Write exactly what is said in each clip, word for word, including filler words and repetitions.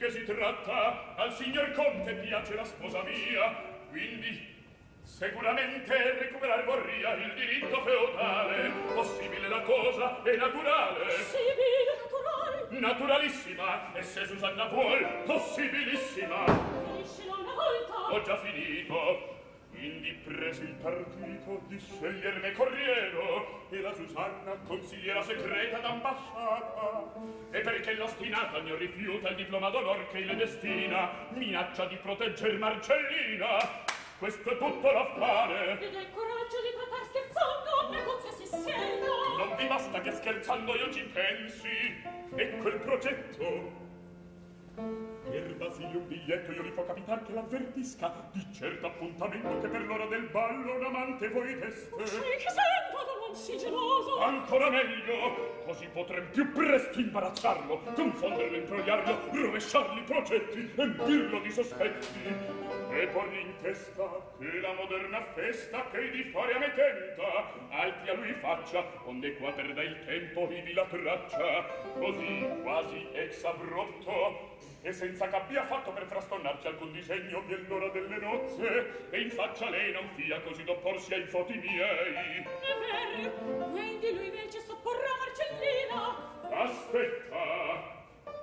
che si tratta? Al signor Conte piace la sposa mia, quindi sicuramente recuperar vorria il diritto feudale. Possibile la cosa è naturale. Possibile, naturale. Naturalissima, e se Susanna vuol, possibilissima. Finiscila una volta. Ho già finito. Indi presi il partito di scegliermi corriero e la Susanna consigliera segreta d'ambasciata. E perché l'ostinata mi rifiuta il diploma d'onor che le destina, minaccia di protegger Marcellina. Questo è tutto l'affare. Ed hai coraggio di tratar scherzando, negozia si serio. Non vi basta che scherzando io ci pensi. Ecco il progetto. Per Basilio un biglietto io gli fo capitar che l'avvertisca di certo appuntamento che per l'ora del ballo un amante voi teste. Sì, che sento, tu non si geloso. Ancora meglio, così potrem più presto imbarazzarlo, confonderlo, imbrogliarlo, rovesciargli i progetti, empirlo di sospetti. E porgli in testa che la moderna festa che di fare a me tenta, altri a lui faccia, onde qua perda il tempo ivi la traccia, così quasi ex abrupto, e senza che abbia fatto per frastornarci alcun disegno vi è l'ora delle nozze, e in faccia lei non fia così d'opporsi ai foti miei. È vero, quindi lui invece sopporrà Marcellina. Aspetta.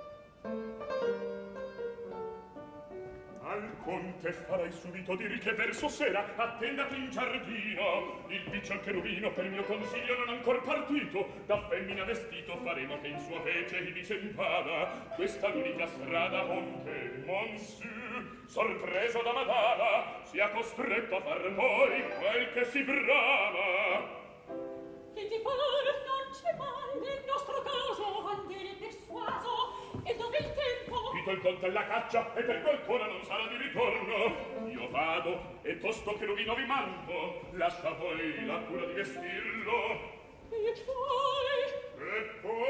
Al conte farai subito dir che verso sera attendati in giardino. Il picciol cherubino per mio consiglio non ancor partito, da femmina vestito faremo che in sua vece ivi s'invada. Questa l'unica strada onde Monsieur, sorpreso da Madama, sia costretto a far poi quel che si brama. Che ti pare non c'è mai nel nostro caso andare persuaso, e dove il tempo? Vito il conte alla caccia e per qualcuna non sarà di ritorno. Io vado e tosto cherubino vi mando, lascia voi la cura di vestirlo. E poi? E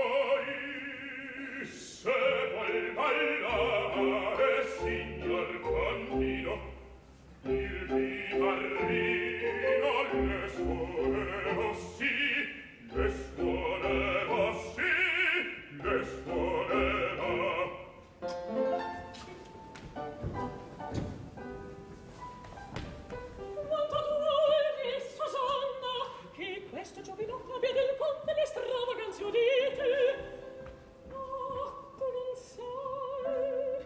poi se vuol ballare signor Contino, il vivarino le suonerò sì, le suonerò sì, le suonerò. Quanto tu vuoi, Susanna, che questo giovinotto abbia del conte le stravaganze udite? Ah, tu non sai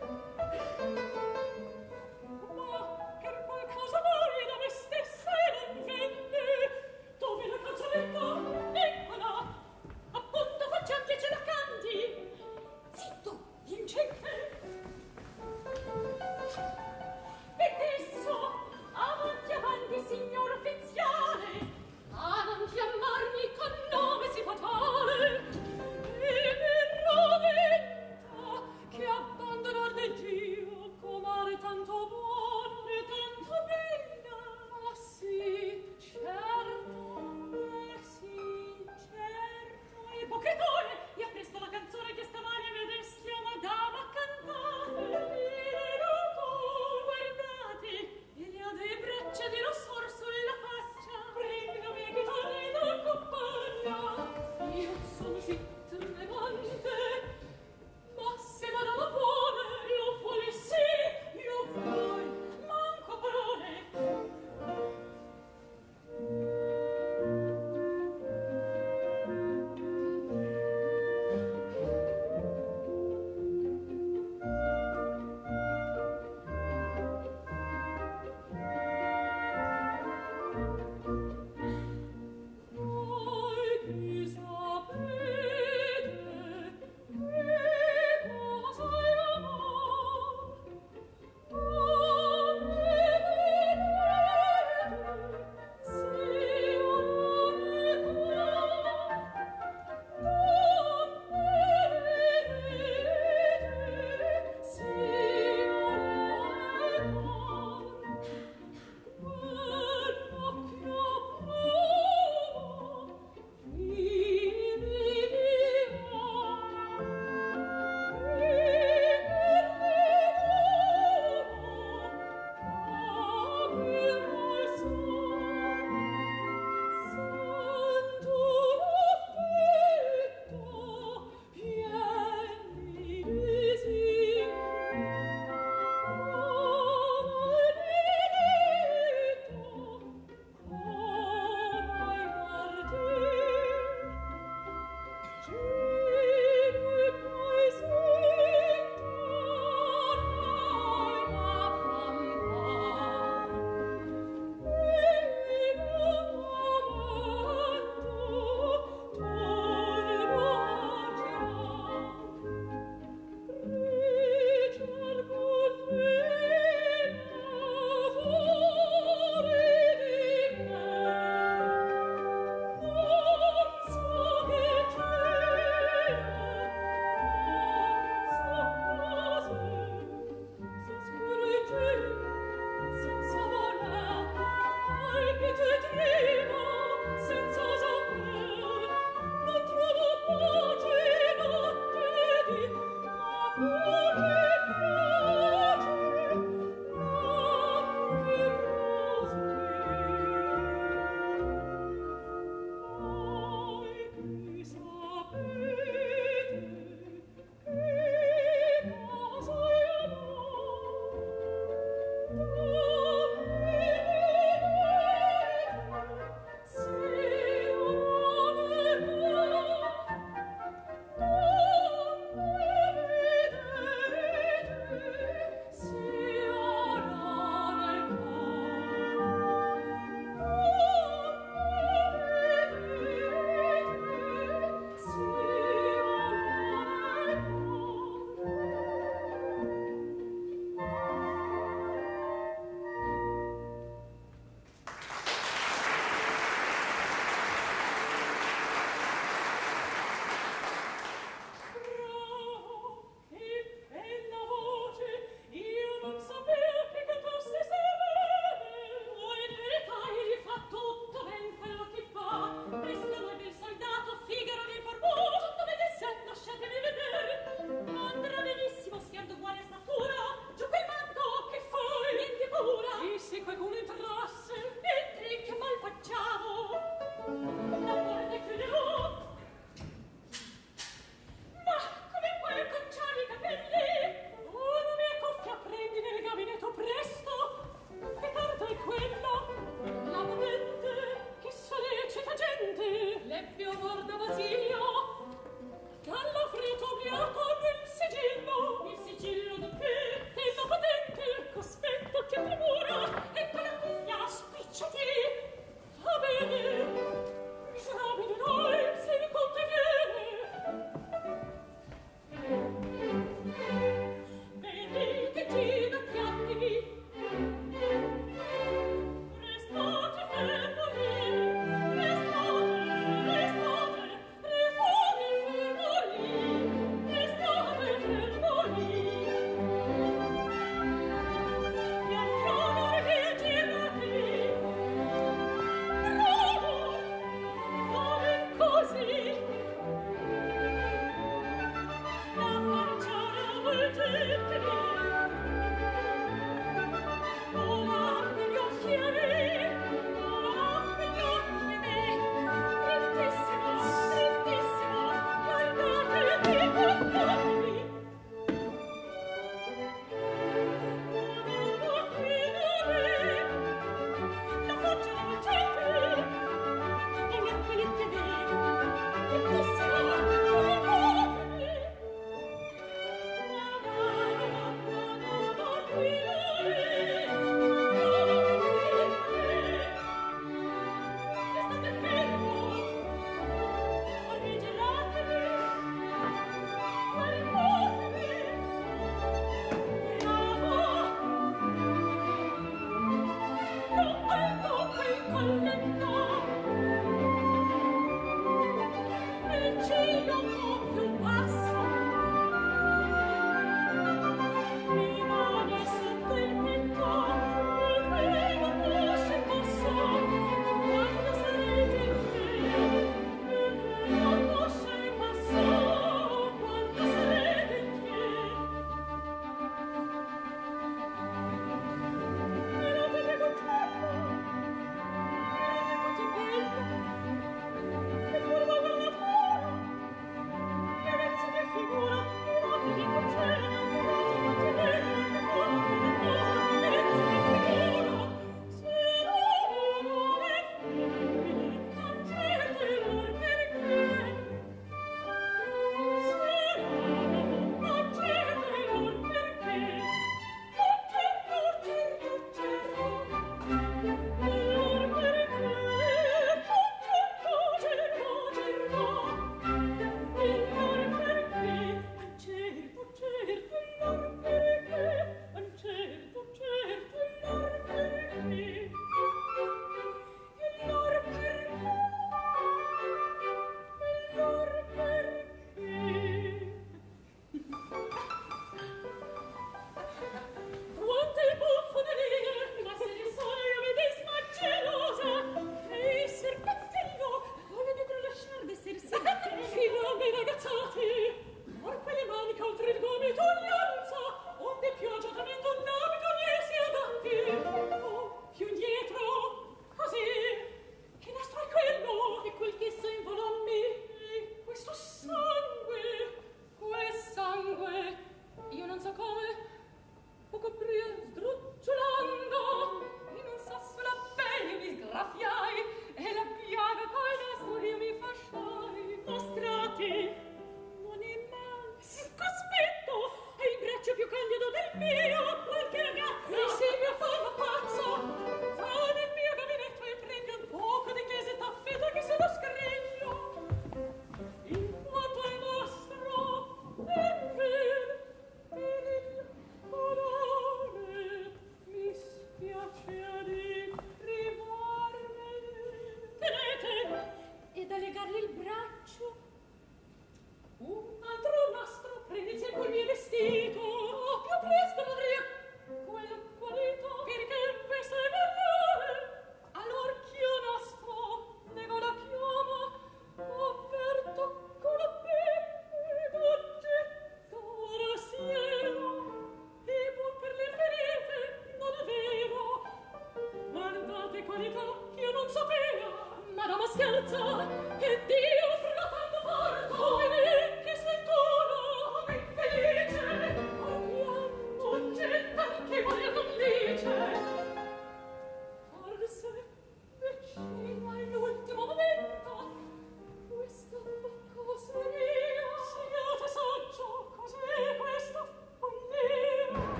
non sapeva. Madama scherza, e Dio fratello porco, vedi che sventura, come infelice, abbiamo gente che voglio non dice. Forse, vicino all'ultimo momento, questa boccoseria, siate saggio, cos'è questa follia?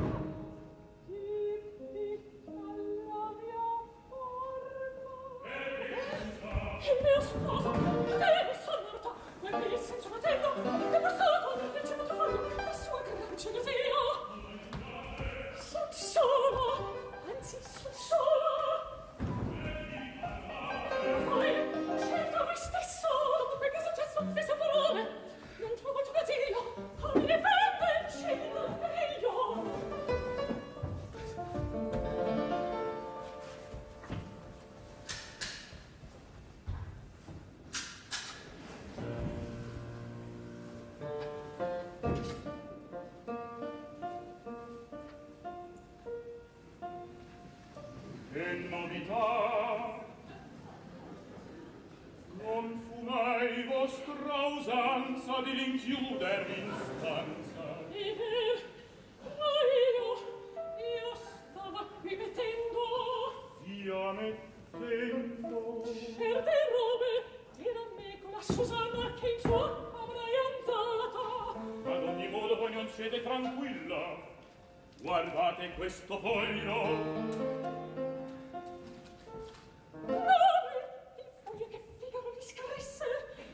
Dimmi alla mia porta. Il mio sposo, te sono morta, ma lì senza una tenda, che passato, non c'è molto fuori, la sua gran gelosia. Son sola, anzi son sola. Poi, certo voi stesso, che è successo? Queste parole, non trovo il tuo gazzino, a me ne prende il cielo meglio. Che novità! Non fu mai vostra usanza di rinchiuder in stanza. E ma io, io stavo qui mettendo Via mettendo certe robe, era me con la Susanna che in sua camera è andata. ad ogni modo voi non siete tranquilla. Guardate questo foglio. Robe, il foglio che Figaro gli scrisse.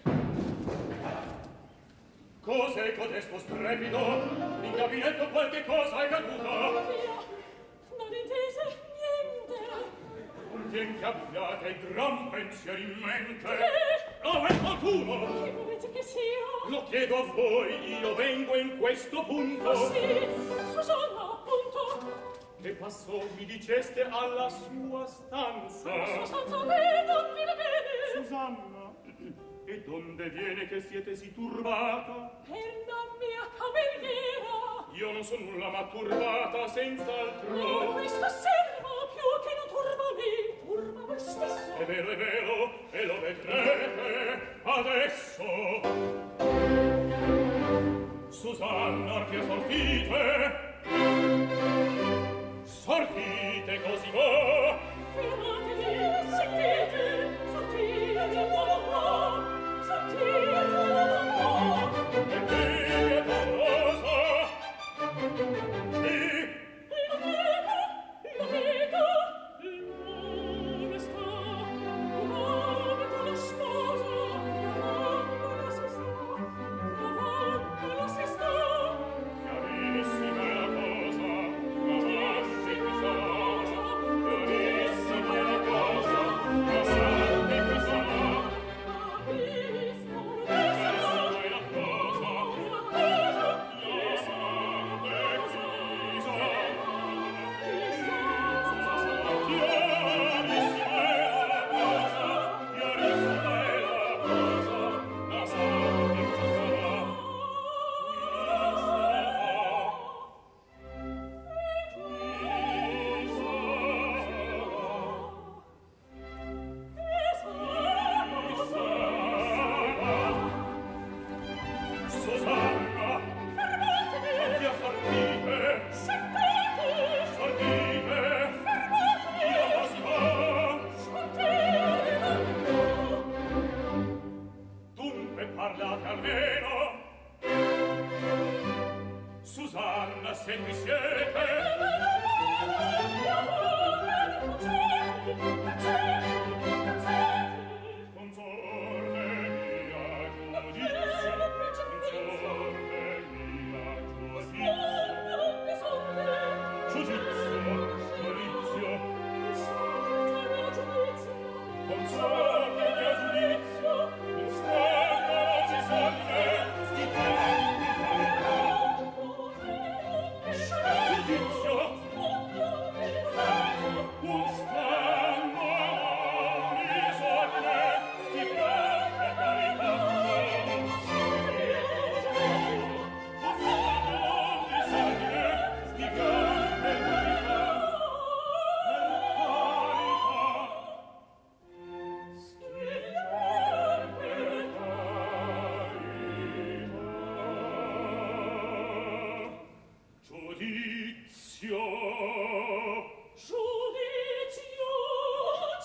Cos'è codesto strepido? In gabinetto qualche cosa è caduta. Io non intese niente. Convien che abbiate il gran pensiero in mente. Che? Dove è qualcuno? Che volete che sia? Lo chiedo a voi, io vengo in questo punto. Oh sì, Susanna, appunto. Che passò, mi diceste, alla sua stanza. La sua stanza me non viene bene. Susanna, e donde viene che siete si turbata? Per la mia cameriera. Io non so nulla, ma turbata senz'altro. No, questo serva più che non turba me, turba voi stesso. È vero, è vero, e lo vedrete adesso. Susanna, che sortite? Sortite così va. Fermatevi, sentite, sortite, no, no, sortite, no, no. E qui è dolorosa. Sì. Lo vedo, lo vedo, non sta,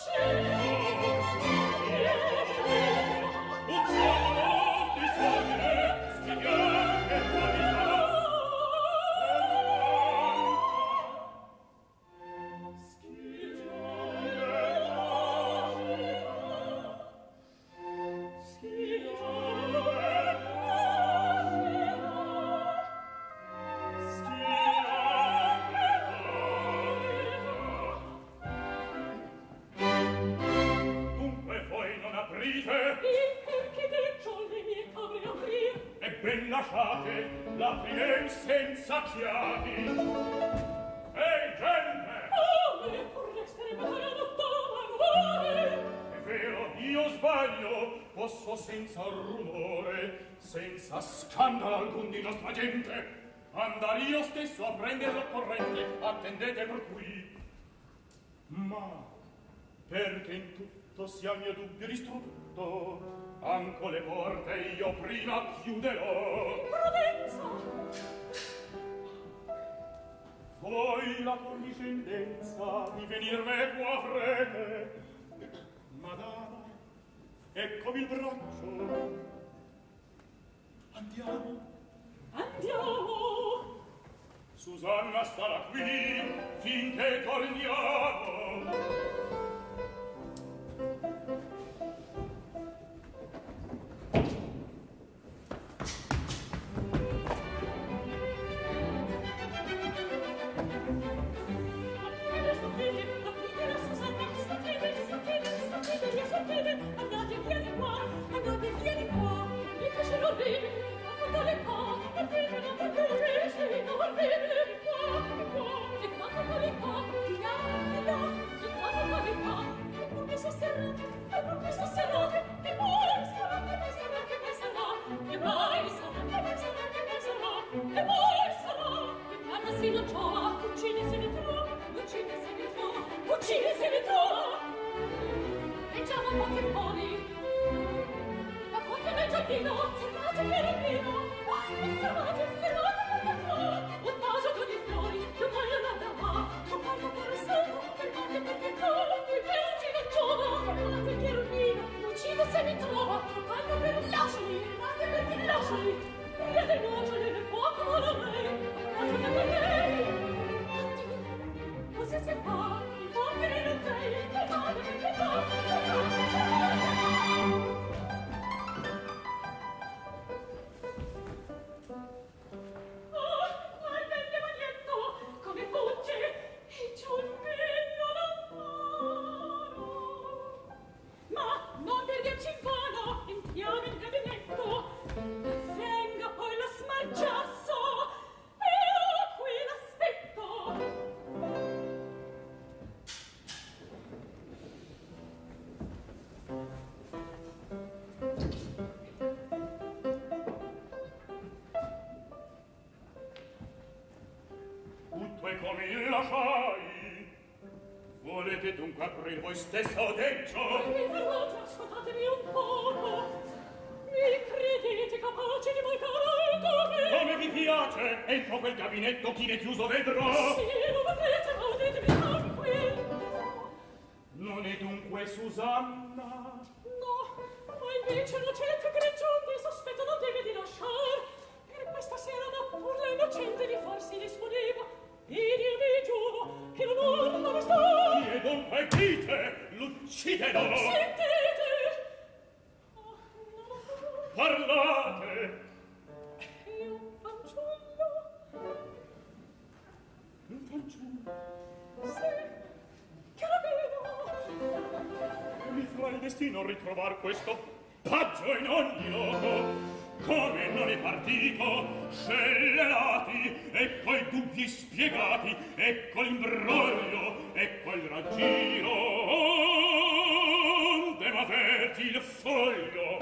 Sia mio dubbio distrutto, anco le porte io prima chiuderò. Prudenza! Voi la condiscendenza di venir me qua frete. Madama, eccomi il braccio. Andiamo. Andiamo! Susanna starà qui finché torniamo. Andate via di qua, andate via di qua, dite se non vive, fatale qua, e vive non potete, non vive di qua, di qua, di qua fatale qua, di là, di là, di qua fatale qua, e poi mi sosterrate, e poi mi sosterrate, e poi sarà che mi sarà che mi sarà, e poi sarà che mi sarà che mi sarà, e poi sarà che quando si non trova, fucile se ne trova, fucile se ne trova, fucile se ne trova. Leggiamo un po' che fuori. Da qualche nel giardino, fermate Pierino. Fermate, fermate, fermate. Un vaso di fiori, più meglio non da va. Tu parlo per il santo, fermate perché trova. I pezzi non giova, fermate Pierino. L'uccide se mi trova. Tu parlo per il lasciali, fermate perché lasciali. Via dei noccioli nel fuoco vola lei. Ragione per lei. Oddio, così si fa. Il fuoco non sei, fermate perché trova. Volete dunque aprir voi stesso deggio? Mi fermate, ascoltatemi un poco. Mi credete capace di mancare come? Come vi piace? Entro quel gabinetto, chi ne chiuso vedrò? Sì, lo vedrete, ma vedetemi tranquillo. Non è dunque Susanna? No, ma invece innocente Greggione sospetto non deve di lasciar. Per questa sera da pur la innocente di farsi disponeva. Ed io vi giuro che l'onor non sta. Chi è dunque dite? L'ucciderò. Sentite. Oh, no. Parlate. È un fanciullo. Un fanciullo? Sì, carabino. Mi fa il destino ritrovar questo paggio in ogni loco. Come non è partito, scellerati, ecco i dubbi spiegati, ecco l'imbroglio, ecco il raggiro, onde m'averti il foglio.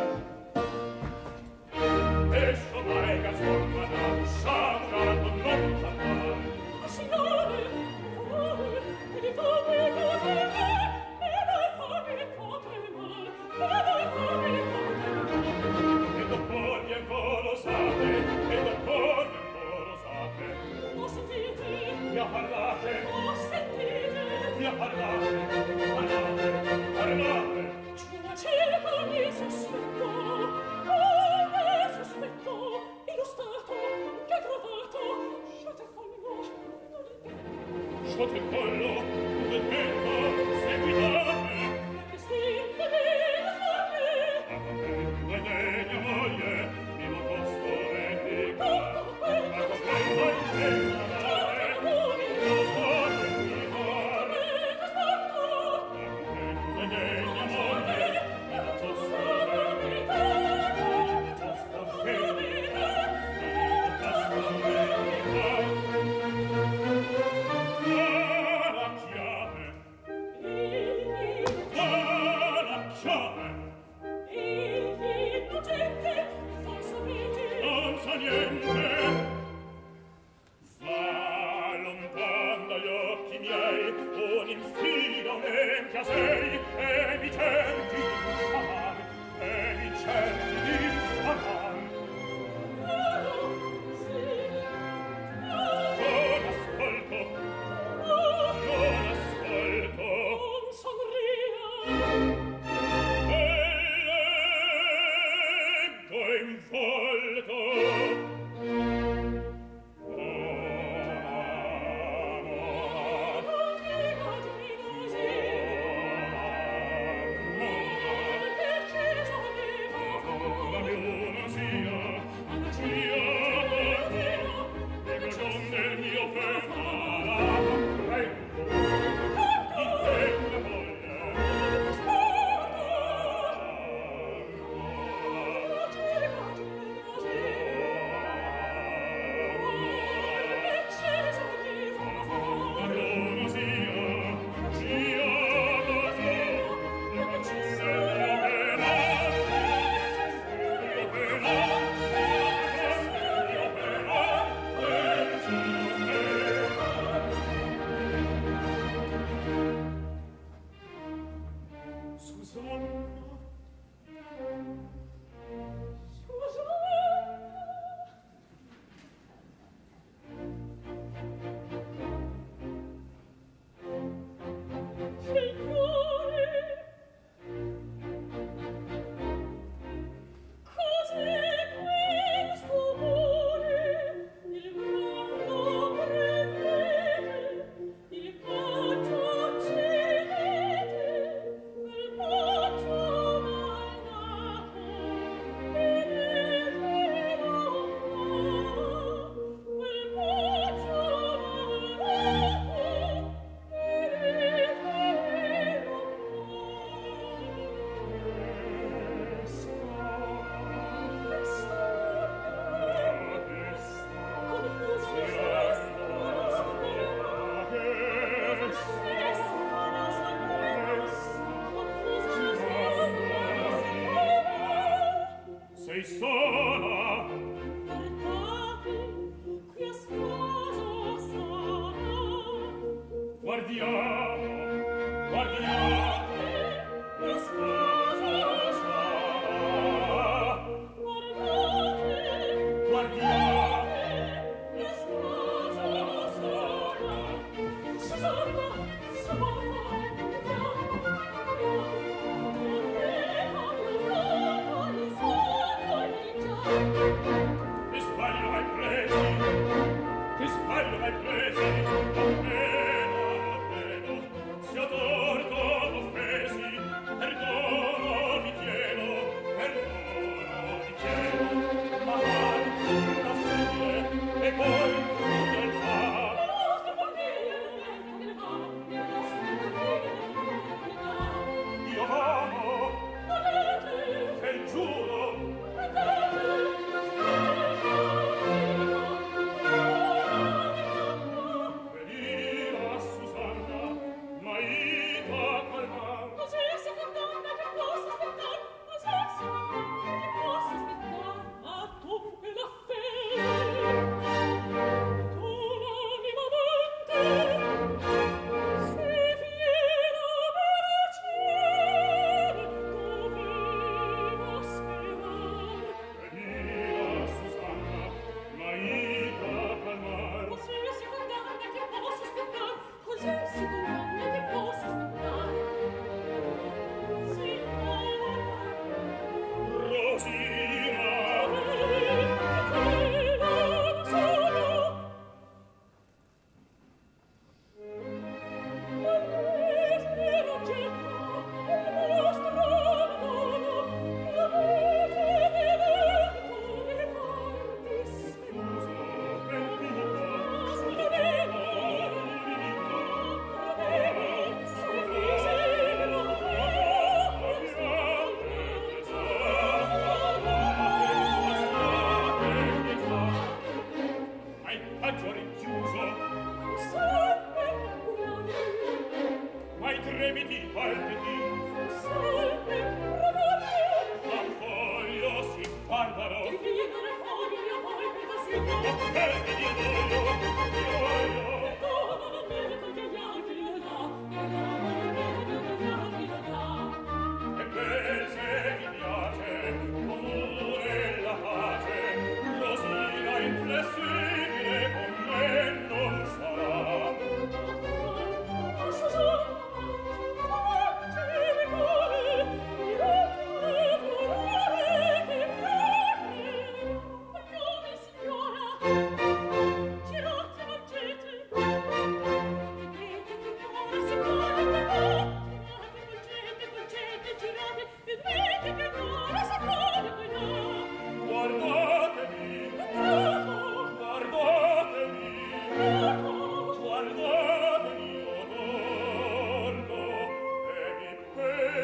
E sovrega sormana, saurato non parlare. Ma signore, voi, e di fammi potrei me, e dai fammi potrei me, e dai fammi potrei me. E dopo bianco lo sapete, e dopo bianco lo sapete. Oh, sentite, Via parlate, oh, sentite, via parlate, parlate. Oh,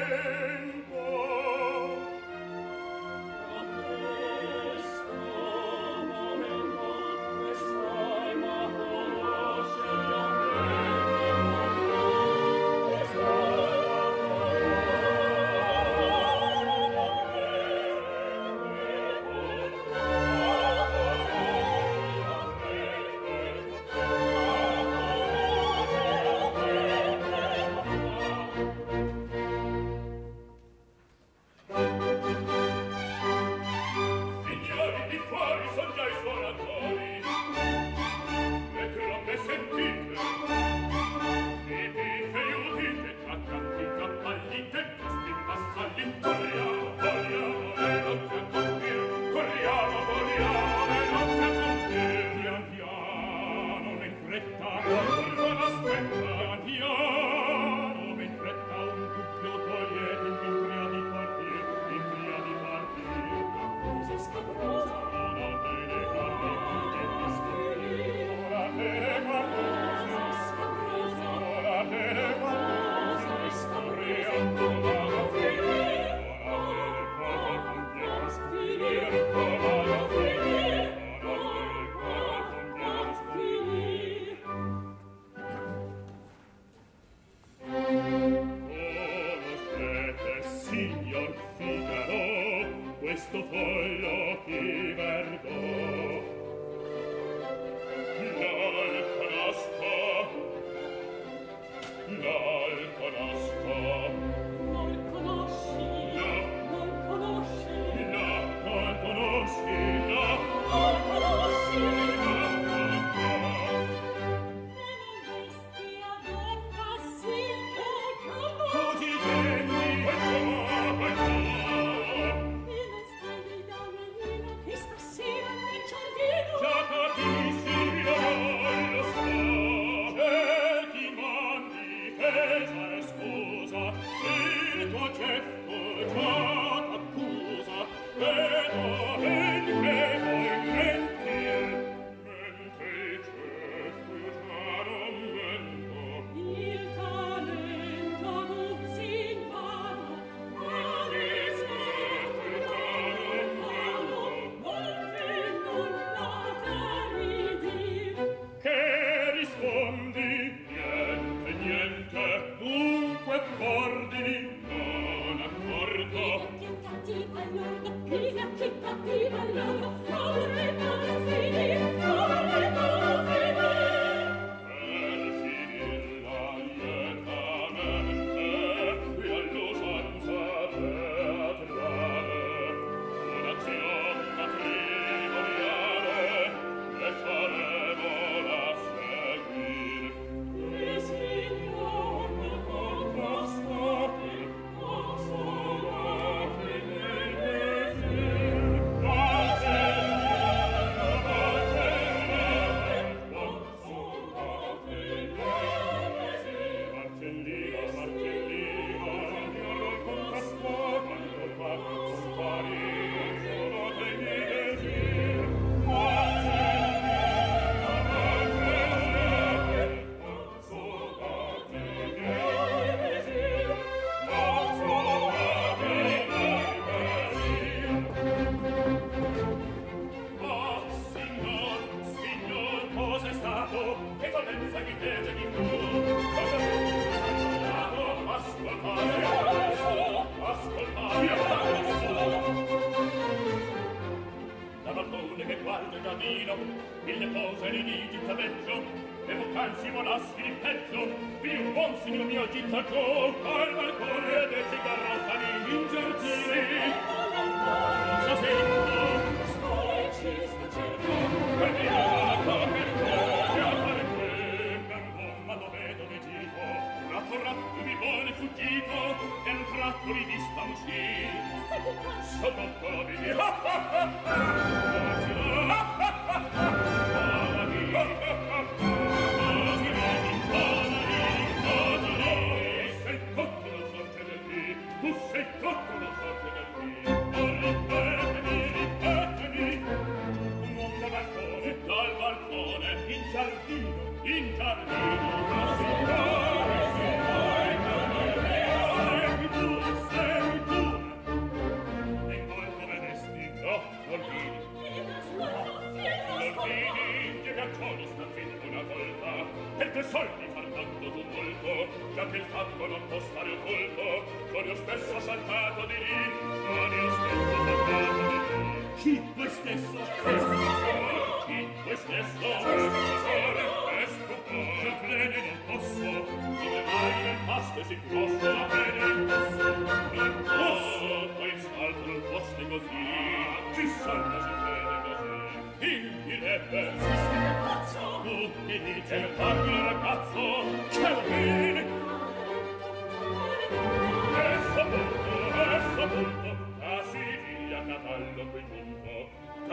Giardino,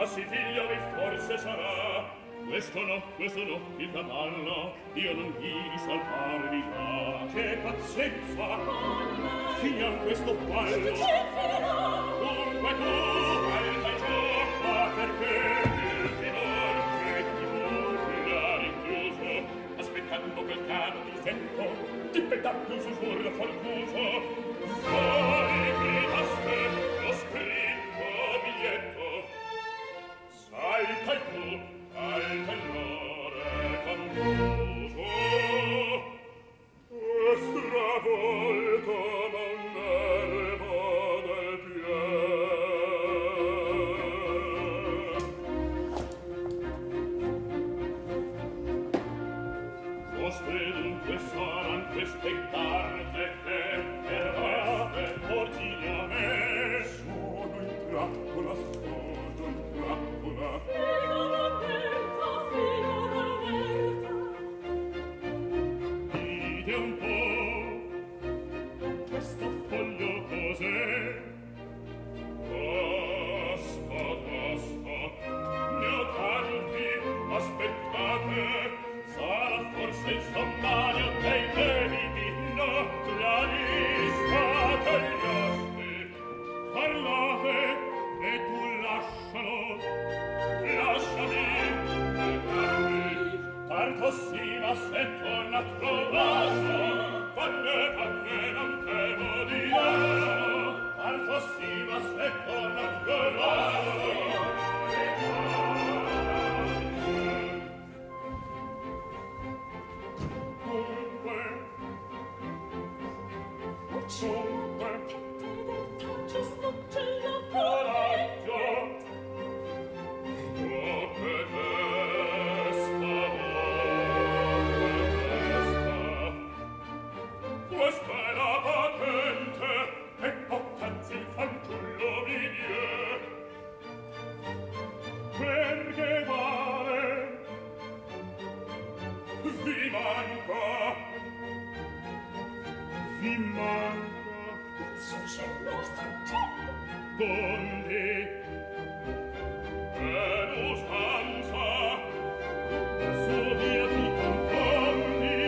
sì figlio vi forse sarà. Questo no, questo no, il cavallo, io non vidi salpare di là. Che pazienza! Finiam questo ballo. Dunque tu, alza il gioco, perché il timor che ti nulla rinchiuso, aspettando quel cano di vento, ti pettato un sussurro fortuso. Fuori gridaste lo scritto biglietto. Salta il tu, al tenore confuso e stravolto non nervo del piede. Vostre dunque saran queste carte che per veste portini a me. Sono in trappola, sono in trappola. Un po' questo foglio cos'è? Basta, basta, ne ho tanti, aspettate, sarà forse il sommario dei debiti, no, la lista degli asti. Parlate e tu lascialo, lasciami, lasciami. Parto sì, ma se torna a trovarlo, vanne, vanne, non temo di lasciarlo. Parto sì, ma se torna a trovarlo. Dunque, dunque, ci sfugge la coraggio. Oh, che testa, questa è la patente che poc'anzi il fanciullo mi die. Perché vale? Vi manca, vi manca. Succello, succello. Donde? Per usanza, su via ti confondi.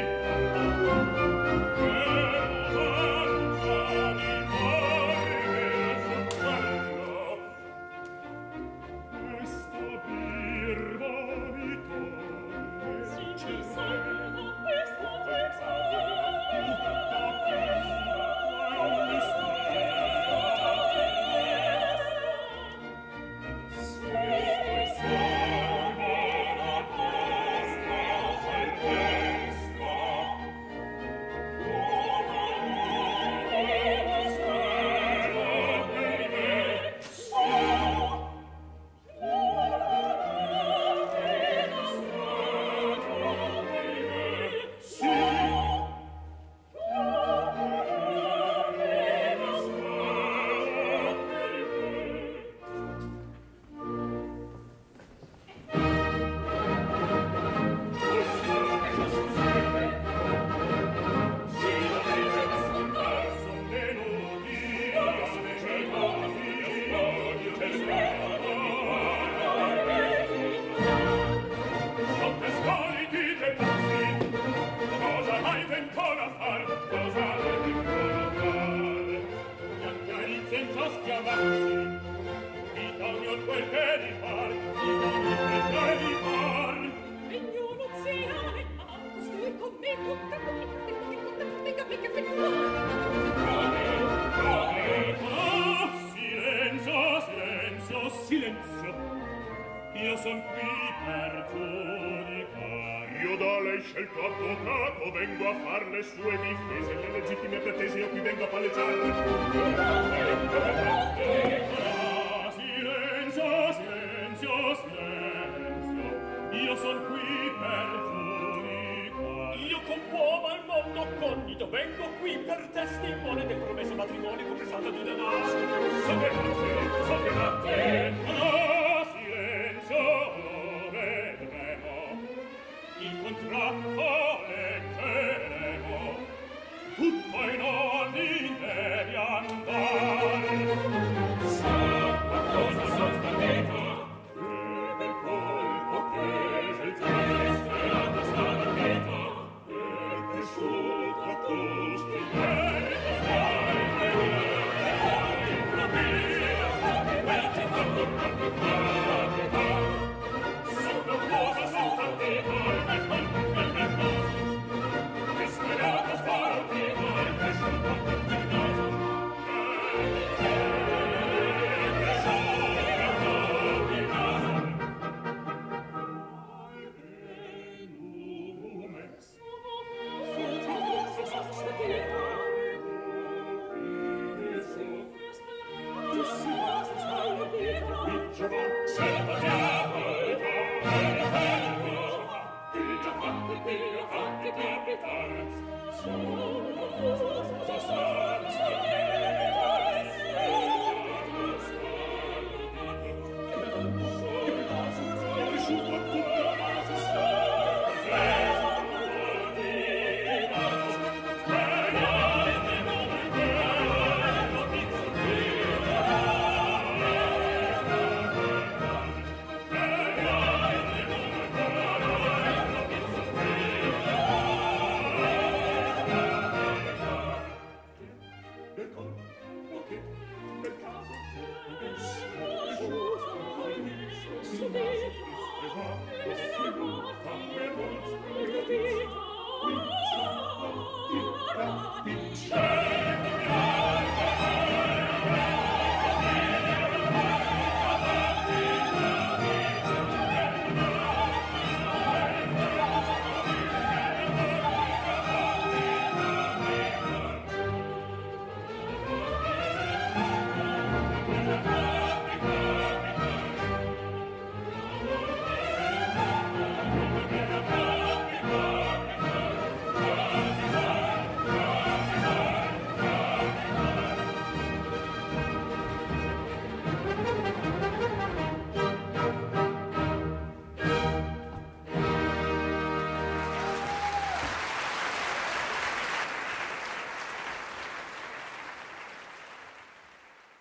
Silenzio, io son qui per giudicare. Io da lei scelto avvocato vengo a far le sue difese, le legittime pretese io qui vengo a palleggiare. Ah, silenzio, silenzio, silenzio, io son qui per giudicare. Io con uomo al mondo cognito vengo qui per testimone del promesso matrimonio con prestato di denaro. Sapete, sapete, ah, silenzio, lo vedremo, il contratto leggeremo, tutto in ordine vi andremo. Thank you.